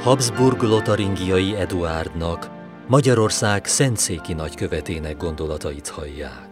Habsburg-lotaringiai Eduárdnak, Magyarország szentszéki nagykövetének gondolatait hallják.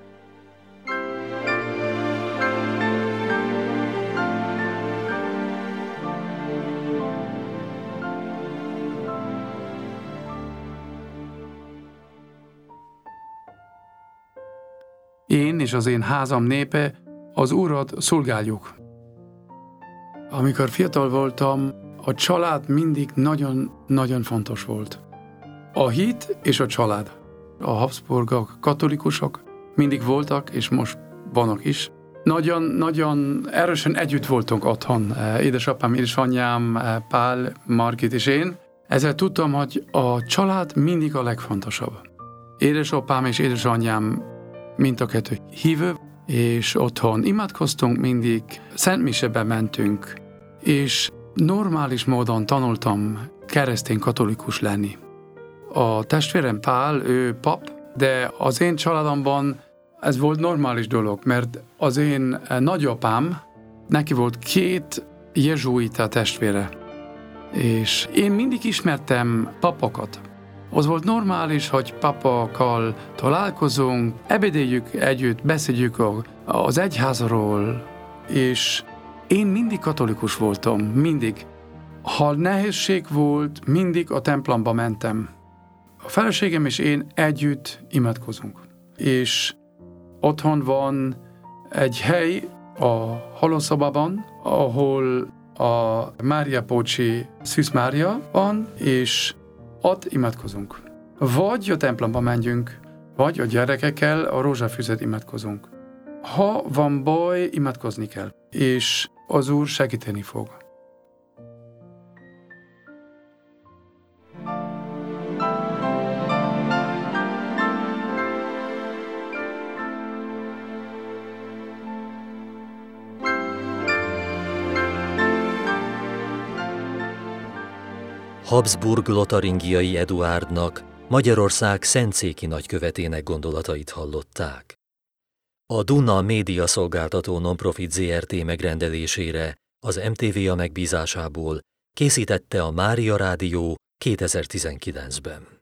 Én és az én házam népe az Urat szolgáljuk. Amikor fiatal voltam, a család mindig nagyon fontos volt. A hit és a család. A Habsburgok, katolikusok mindig voltak, és most vannak is. Nagyon erősen együtt voltunk otthon. Édesapám, édesanyám, Pál, Margit és én. Ezzel tudtam, hogy a család mindig a legfontosabb. Édesapám és édesanyám mind a kettő hívő, és otthon imádkoztunk mindig, szentmisebe mentünk, és normális módon tanultam keresztény katolikus lenni. A testvérem Pál, ő pap, de az én családomban ez volt normális dolog, mert az én nagyapám, neki volt 2 jezsuita testvére, és én mindig ismertem papokat. Az volt normális, hogy papokkal találkozunk, ebédeljük együtt, beszéljük az egyházról, és én mindig katolikus voltam, mindig. Ha nehézség volt, mindig a templomba mentem. A feleségem és én együtt imádkozunk. És otthon van egy hely a hálószobában, ahol a Mária Pócsi Szűz Mária van, és ott imádkozunk. Vagy a templomba menjünk, vagy a gyerekekkel a rózsafüzet imádkozunk. Ha van baj, imádkozni kell, és az Úr segíteni fog. Habsburg-lotaringiai Eduárdnak, Magyarország szentszéki nagykövetének gondolatait hallották. A Duna média szolgáltató non-profit ZRT megrendelésére az MTVA megbízásából készítette a Mária Rádió 2019-ben.